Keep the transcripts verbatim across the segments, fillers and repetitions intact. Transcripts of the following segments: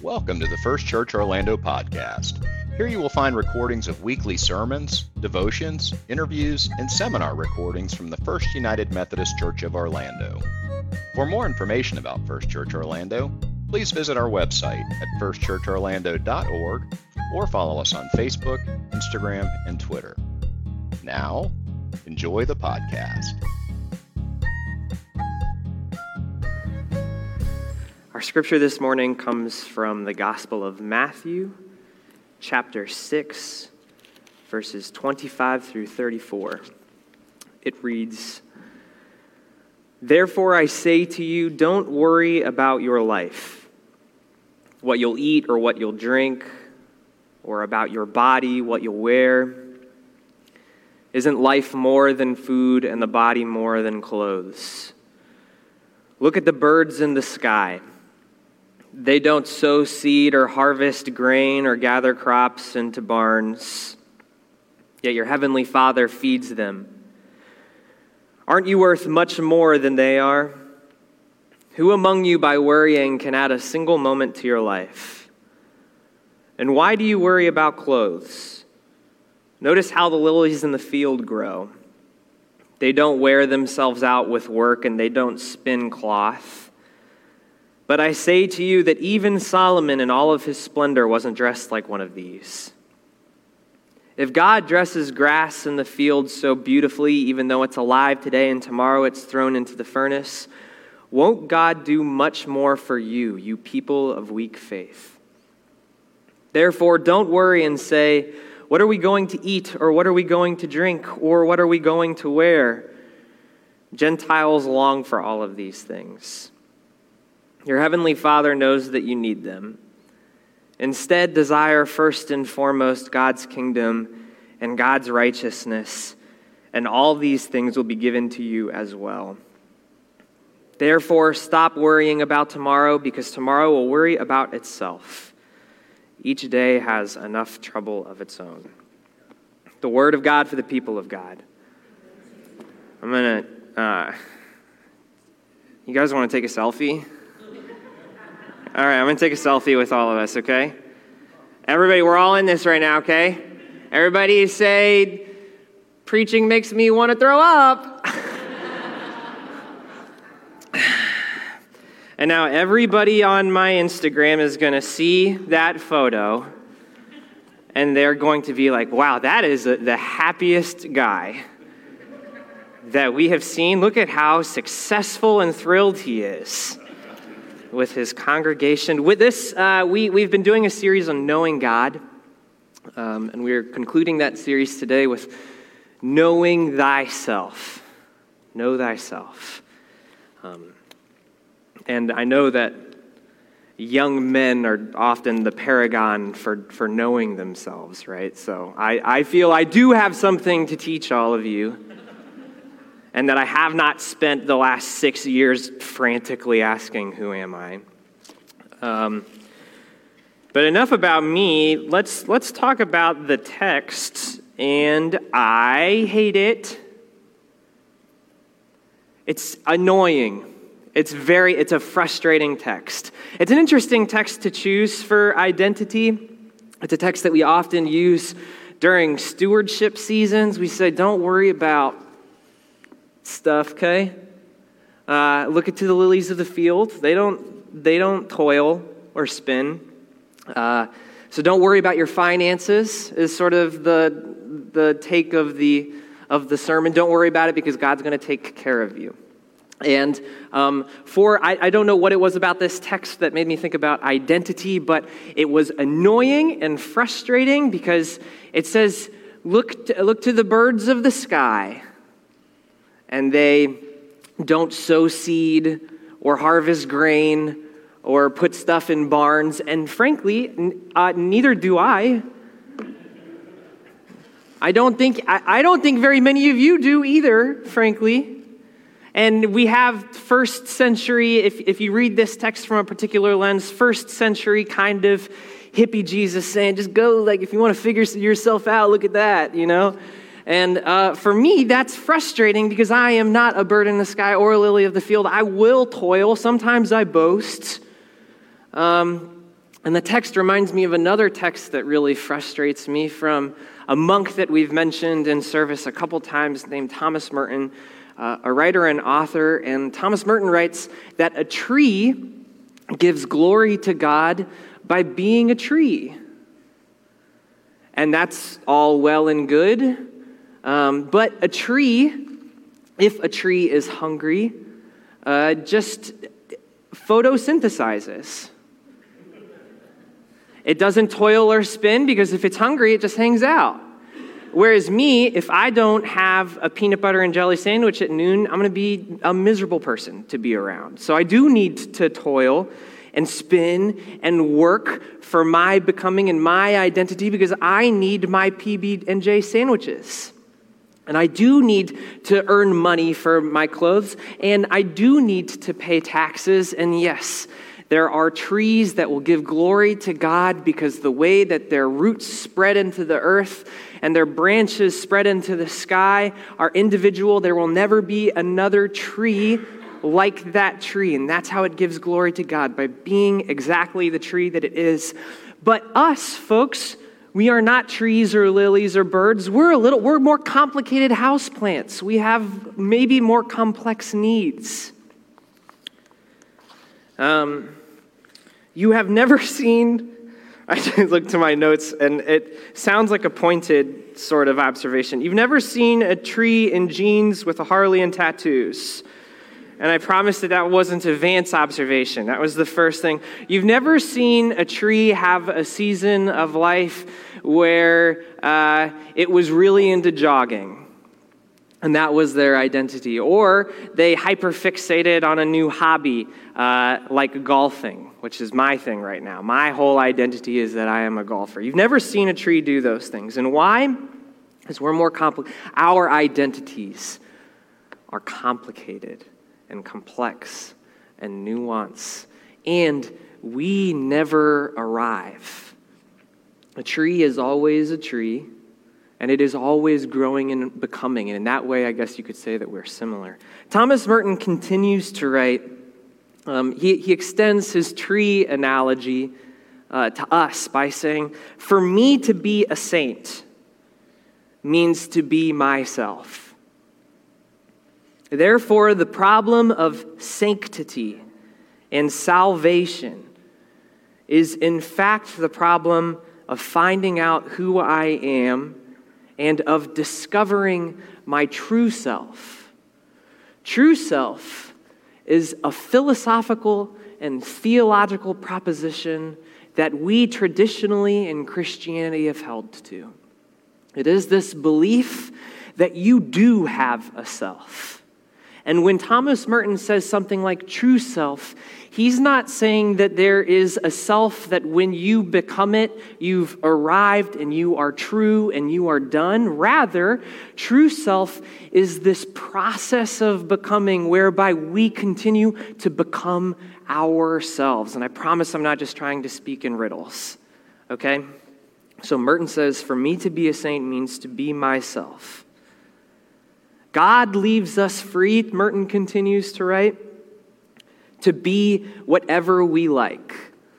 Welcome to the First Church Orlando podcast. Here you will find recordings of weekly sermons, devotions, interviews, and seminar recordings from the First United Methodist Church of Orlando. For more information about First Church Orlando, please visit our website at first church orlando dot org or follow us on Facebook, Instagram, and Twitter. Now, enjoy the podcast. Our scripture this morning comes from the Gospel of Matthew, chapter six, verses twenty-five through thirty-four. It reads, "Therefore I say to you, don't worry about your life, what you'll eat or what you'll drink, or about your body, what you'll wear. Isn't life more than food and the body more than clothes? Look at the birds in the sky. They don't sow seed or harvest grain or gather crops into barns, yet your heavenly Father feeds them. Aren't you worth much more than they are? Who among you by worrying can add a single moment to your life? And why do you worry about clothes? Notice how the lilies in the field grow. They don't wear themselves out with work, and they don't spin cloth. But I say to you that even Solomon in all of his splendor wasn't dressed like one of these. If God dresses grass in the field so beautifully, even though it's alive today and tomorrow it's thrown into the furnace, won't God do much more for you, you people of weak faith? Therefore, don't worry and say, what are we going to eat, or what are we going to drink, or what are we going to wear? Gentiles long for all of these things. Your heavenly Father knows that you need them. Instead, desire first and foremost God's kingdom and God's righteousness, and all these things will be given to you as well. Therefore, stop worrying about tomorrow, because tomorrow will worry about itself. Each day has enough trouble of its own." The word of God for the people of God. I'm going to, uh, you guys want to take a selfie? All right, I'm going to take a selfie with all of us, okay? Everybody, we're all in this right now, okay? Everybody say, preaching makes me want to throw up. And now everybody on my Instagram is going to see that photo, and they're going to be like, wow, that is the happiest guy that we have seen. Look at how successful and thrilled he is with his congregation. With this, uh, we, we've been doing a series on knowing God, um, and we're concluding that series today with knowing thyself. Know thyself. Um, and I know that young men are often the paragon for, for knowing themselves, right? So I, I feel I do have something to teach all of you, and that I have not spent the last six years frantically asking, who am I? Um, but enough about me. Let's let's talk about the text, and I hate it. It's annoying. It's very, it's a frustrating text. It's an interesting text to choose for identity. It's a text that we often use during stewardship seasons. We say, don't worry about stuff, okay? Uh, look at to the lilies of the field. They don't they don't toil or spin. Uh, so don't worry about your finances is sort of the the take of the of the sermon. Don't worry about it, because God's going to take care of you. And um, for I, I don't know what it was about this text that made me think about identity, but it was annoying and frustrating because it says, "Look to, look to the birds of the sky. And they don't sow seed or harvest grain or put stuff in barns. And frankly, uh, neither do I. I don't think I, I don't think very many of you do either, frankly. And we have first century, if, if you read this text from a particular lens, first century kind of hippie Jesus saying, just go, like, if you want to figure yourself out, look at that, you know? And uh, for me, that's frustrating because I am not a bird in the sky or a lily of the field. I will toil. Sometimes I boast. Um, And the text reminds me of another text that really frustrates me from a monk that we've mentioned in service a couple times named Thomas Merton, uh, a writer and author. And Thomas Merton writes that a tree gives glory to God by being a tree. And that's all well and good. Um, but a tree, if a tree is hungry, uh, just photosynthesizes. It doesn't toil or spin because if it's hungry, it just hangs out. Whereas me, if I don't have a peanut butter and jelly sandwich at noon, I'm going to be a miserable person to be around. So I do need to toil and spin and work for my becoming and my identity because I need my P B and J sandwiches. And I do need to earn money for my clothes, and I do need to pay taxes, and yes, there are trees that will give glory to God because the way that their roots spread into the earth and their branches spread into the sky are individual. There will never be another tree like that tree, and that's how it gives glory to God, by being exactly the tree that it is. But us, folks, we are not trees or lilies or birds. We're a little, we're more complicated houseplants. We have maybe more complex needs. Um... You have never seen, I looked to my notes, and it sounds like a pointed sort of observation. You've never seen a tree in jeans with a Harley and tattoos. And I promise that that wasn't a Vance observation. That was the first thing. You've never seen a tree have a season of life where uh, it was really into jogging. And that was their identity. Or they hyperfixated on a new hobby, uh, like golfing, which is my thing right now. My whole identity is that I am a golfer. You've never seen a tree do those things. And why? Because we're more complicated. Our identities are complicated and complex and nuanced. And we never arrive. A tree is always a tree. And it is always growing and becoming. And in that way, I guess you could say that we're similar. Thomas Merton continues to write. Um, he, he extends his tree analogy uh, to us by saying, for me to be a saint means to be myself. Therefore, the problem of sanctity and salvation is in fact the problem of finding out who I am and of discovering my true self. True self is a philosophical and theological proposition that we traditionally in Christianity have held to. It is this belief that you do have a self. And when Thomas Merton says something like true self, he's not saying that there is a self that when you become it, you've arrived and you are true and you are done. Rather, true self is this process of becoming whereby we continue to become ourselves. And I promise I'm not just trying to speak in riddles, okay? So Merton says, for me to be a saint means to be myself. God leaves us free, Merton continues to write, to be whatever we like.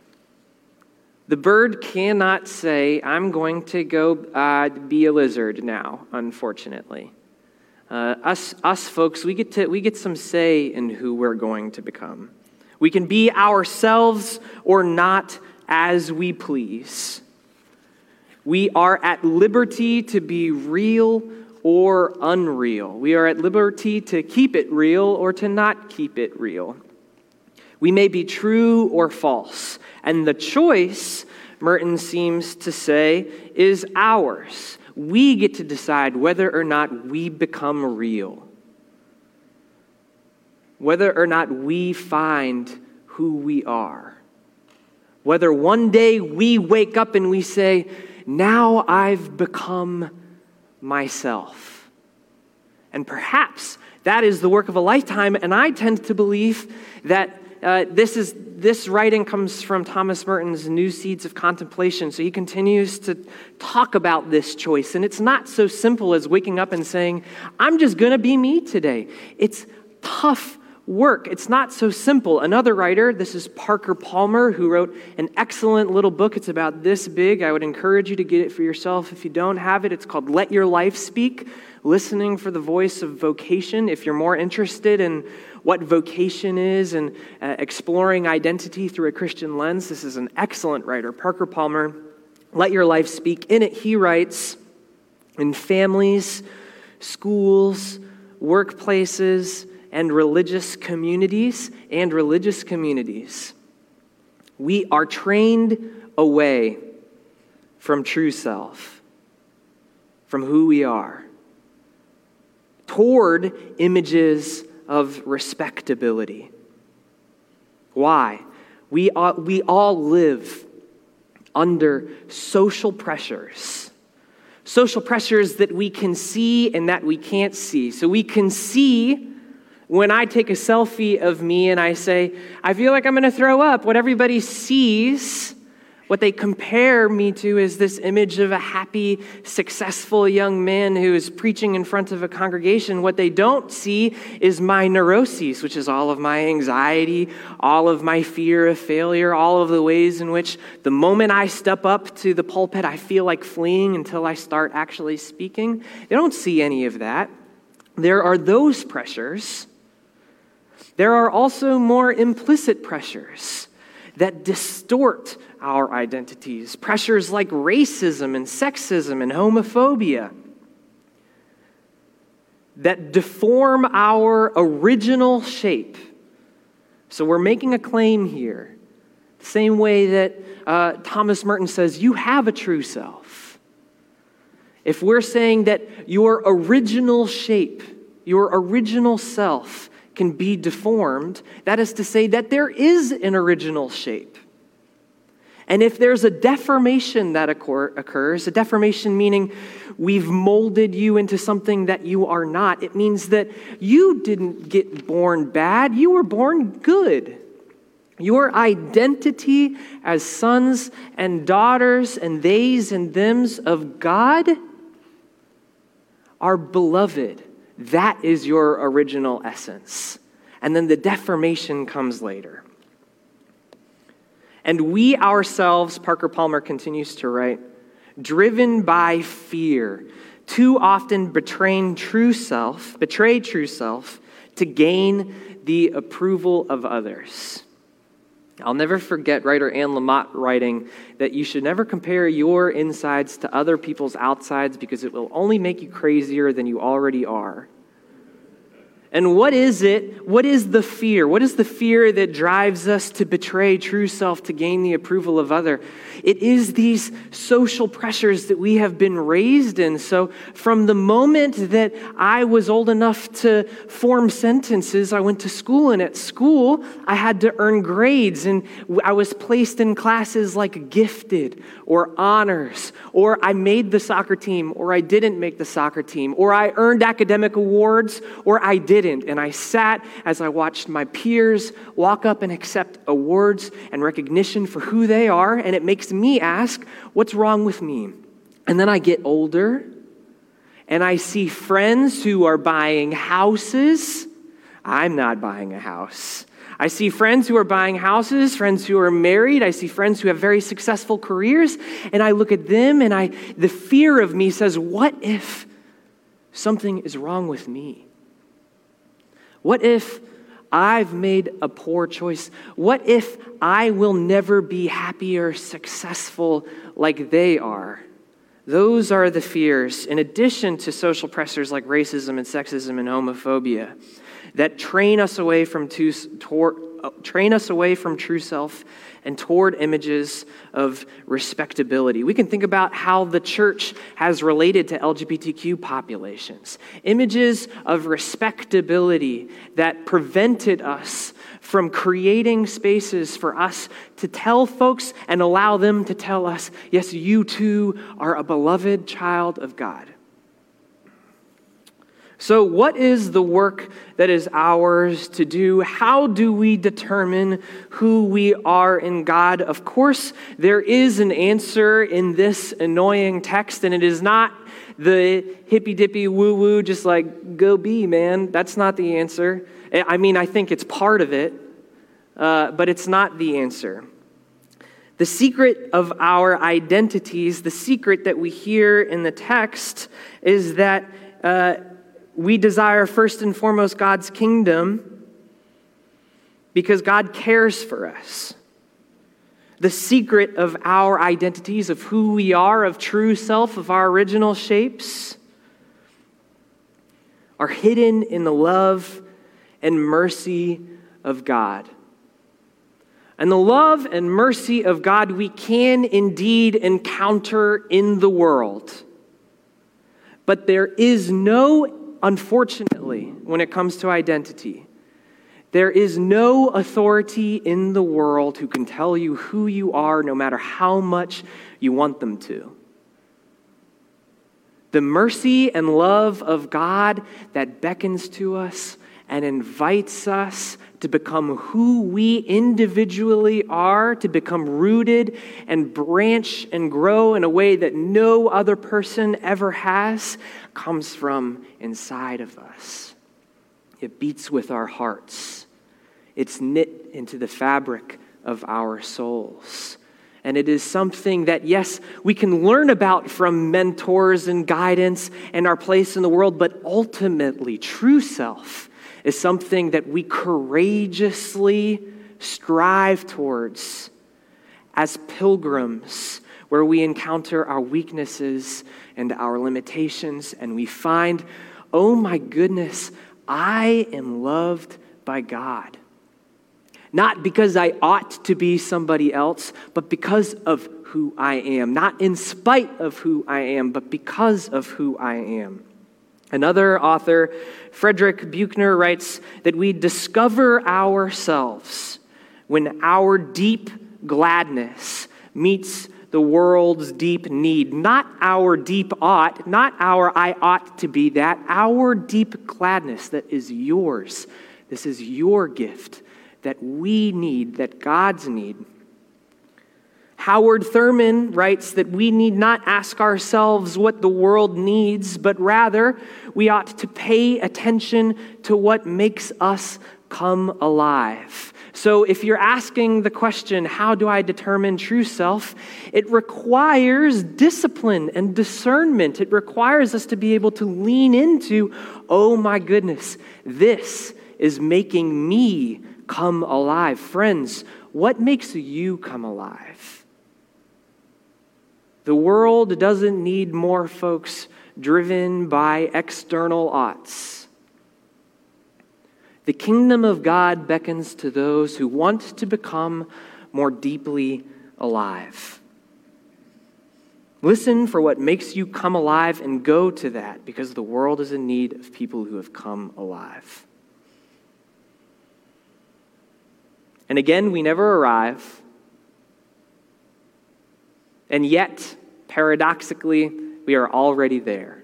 The bird cannot say, I'm going to go uh, be a lizard now, unfortunately. Uh, us, us folks, we get to we get some say in who we're going to become. We can be ourselves or not as we please. We are at liberty to be real or unreal. We are at liberty to keep it real or to not keep it real. We may be true or false. And the choice, Merton seems to say, is ours. We get to decide whether or not we become real. Whether or not we find who we are. Whether one day we wake up and we say, now I've become myself. And perhaps that is the work of a lifetime, and I tend to believe that uh, this is this writing comes from Thomas Merton's New Seeds of Contemplation, so he continues to talk about this choice, and it's not so simple as waking up and saying, I'm just going to be me today. It's tough work. It's not so simple. Another writer, this is Parker Palmer, who wrote an excellent little book. It's about this big. I would encourage you to get it for yourself if you don't have it. It's called Let Your Life Speak, Listening for the Voice of Vocation. If you're more interested in what vocation is and uh, exploring identity through a Christian lens, this is an excellent writer, Parker Palmer. Let Your Life Speak. In it, he writes, in families, schools, workplaces, and religious communities, and religious communities, we are trained away from true self, from who we are, toward images of respectability. Why? We all, we all live under social pressures. Social pressures that we can see and that we can't see. So we can see when I take a selfie of me and I say, I feel like I'm going to throw up. What everybody sees, what they compare me to, is this image of a happy, successful young man who is preaching in front of a congregation. What they don't see is my neuroses, which is all of my anxiety, all of my fear of failure, all of the ways in which the moment I step up to the pulpit, I feel like fleeing until I start actually speaking. They don't see any of that. There are those pressures. There are also more implicit pressures that distort our identities. Pressures like racism and sexism and homophobia that deform our original shape. So we're making a claim here, the same way that uh, Thomas Merton says, you have a true self. If we're saying that your original shape, your original self, can be deformed, that is to say that there is an original shape. And if there's a deformation that occur, occurs, a deformation meaning we've molded you into something that you are not, it means that you didn't get born bad, you were born good. Your identity as sons and daughters and theys and thems of God are beloved. That is your original essence. And then the deformation comes later. And we ourselves, Parker Palmer continues to write, driven by fear, too often betraying true self, betray true self to gain the approval of others. I'll never forget writer Anne Lamott writing that you should never compare your insides to other people's outsides because it will only make you crazier than you already are. And what is it? What is the fear? What is the fear that drives us to betray true self to gain the approval of other? It is these social pressures that we have been raised in. So from the moment that I was old enough to form sentences, I went to school, and at school I had to earn grades, and I was placed in classes like gifted or honors, or I made the soccer team, or I didn't make the soccer team, or I earned academic awards, or I didn't. And I sat as I watched my peers walk up and accept awards and recognition for who they are, and it makes me ask, what's wrong with me? And then I get older, and I see friends who are buying houses. I'm not buying a house. I see friends who are buying houses, friends who are married. I see friends who have very successful careers, and I look at them, and I the fear of me says, what if something is wrong with me? What if I've made a poor choice? What if I will never be happy or successful like they are? Those are the fears, in addition to social pressures like racism and sexism and homophobia, that train us away from to, toward, uh, train us away from true self and toward images of respectability. We can think about how the church has related to L G B T Q populations. Images of respectability that prevented us from creating spaces for us to tell folks and allow them to tell us, yes, you too are a beloved child of God. So what is the work that is ours to do? How do we determine who we are in God? Of course, there is an answer in this annoying text, and it is not the hippy-dippy woo-woo, just like, go be, man. That's not the answer. I mean, I think it's part of it, uh, but it's not the answer. The secret of our identities, the secret that we hear in the text, is that uh, we desire first and foremost God's kingdom because God cares for us. The secret of our identities, of who we are, of true self, of our original shapes, are hidden in the love and mercy of God. And the love and mercy of God we can indeed encounter in the world. But there is no, unfortunately, when it comes to identity, there is no authority in the world who can tell you who you are no matter how much you want them to. The mercy and love of God that beckons to us and invites us to become who we individually are, to become rooted and branch and grow in a way that no other person ever has, comes from inside of us. It beats with our hearts. It's knit into the fabric of our souls. And it is something that, yes, we can learn about from mentors and guidance and our place in the world, but ultimately, true self is something that we courageously strive towards as pilgrims, where we encounter our weaknesses and our limitations, and we find, oh my goodness, I am loved by God. Not because I ought to be somebody else, but because of who I am. Not in spite of who I am, but because of who I am. Another author, Frederick Buechner, writes that we discover ourselves when our deep gladness meets the world's deep need. Not our deep ought, not our I ought to be that, our deep gladness that is yours. This is your gift that we need, that God's need. Howard Thurman writes that we need not ask ourselves what the world needs, but rather we ought to pay attention to what makes us come alive. So if you're asking the question, how do I determine true self? It requires discipline and discernment. It requires us to be able to lean into, oh my goodness, this is making me come alive. Friends, what makes you come alive? The world doesn't need more folks driven by external oughts. The kingdom of God beckons to those who want to become more deeply alive. Listen for what makes you come alive and go to that, because the world is in need of people who have come alive. And again, we never arrive. And yet, paradoxically, we are already there.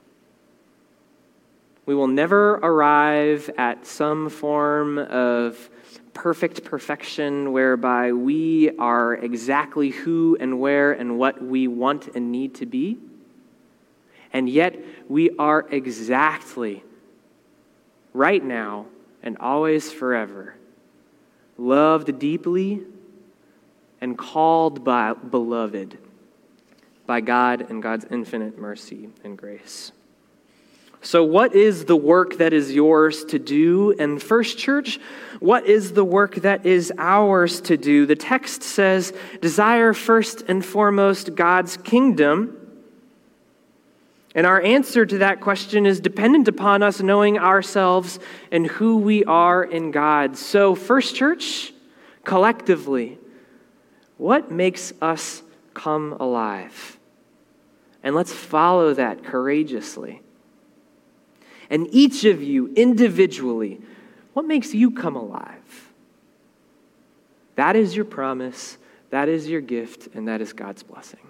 We will never arrive at some form of perfect perfection whereby we are exactly who and where and what we want and need to be. And yet, we are exactly, right now and always forever, loved deeply and called by beloved by God and God's infinite mercy and grace. So what is the work that is yours to do? And First Church, what is the work that is ours to do? The text says, desire first and foremost God's kingdom. And our answer to that question is dependent upon us knowing ourselves and who we are in God. So, First Church, collectively, what makes us come alive? And let's follow that courageously. And each of you individually, what makes you come alive? That is your promise, that is your gift, and that is God's blessing.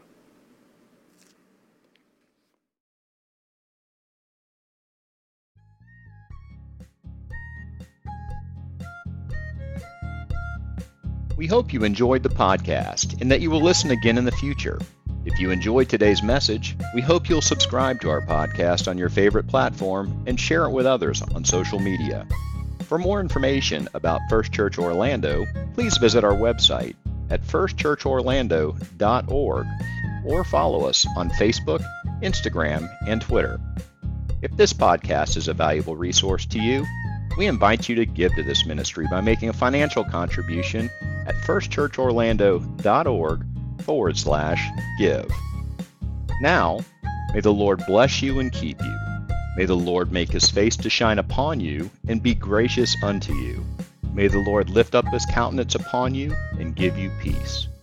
We hope you enjoyed the podcast and that you will listen again in the future. If you enjoyed today's message, we hope you'll subscribe to our podcast on your favorite platform and share it with others on social media. For more information about First Church Orlando, please visit our website at first church orlando dot org or follow us on Facebook, Instagram, and Twitter. If this podcast is a valuable resource to you, we invite you to give to this ministry by making a financial contribution at first church orlando dot org forward slash give. Now, may the Lord bless you and keep you. May the Lord make his face to shine upon you and be gracious unto you. May the Lord lift up his countenance upon you and give you peace.